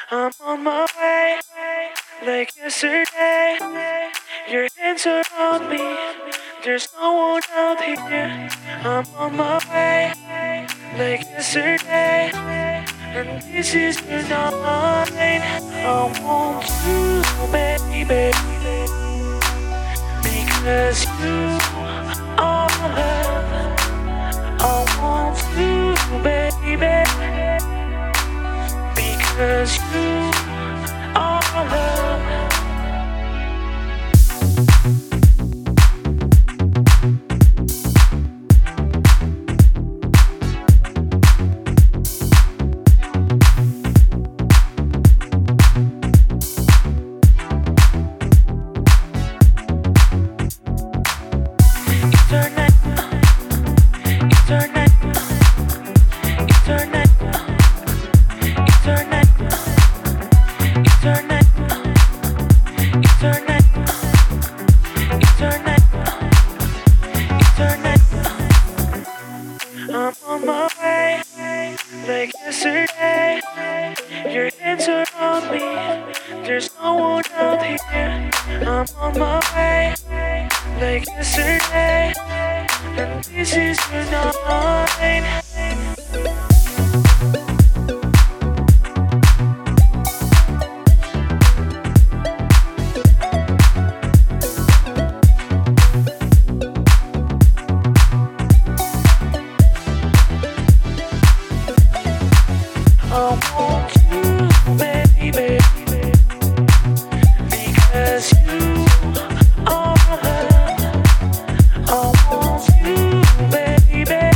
I'm on my way, like yesterday. Your hands are on me, there's no one out here. I'm on my way, like yesterday. And this is the night I want you, baby, because you are love. I want you, baby, because you are love. I'm on my way, like yesterday. Your hands are on me, there's no one out here. I'm on my way, like yesterday. And this is the night. I want you, baby, because you are love. I want you, baby,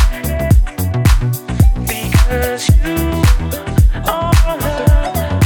because you are love.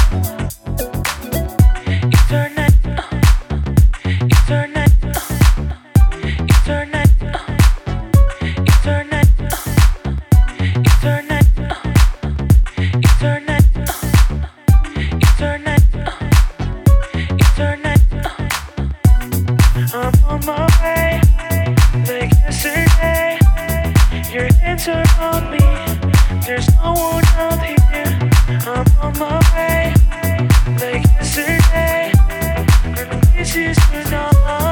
Eternal, eternal, eternal, eternal, eternal. Eternal, eternal, eternal. I'm on my way, like yesterday. Your hands are on me, there's no one out here. I'm on my way, like yesterday. And this is the night.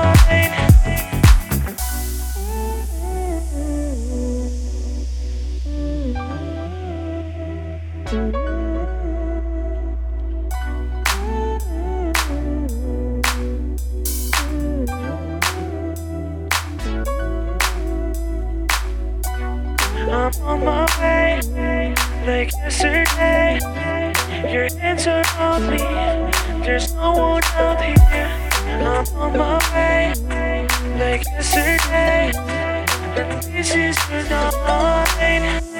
I'm on my way, like yesterday. Your hands are on me, there's no one out here. I'm on my way, like yesterday. And this is the night.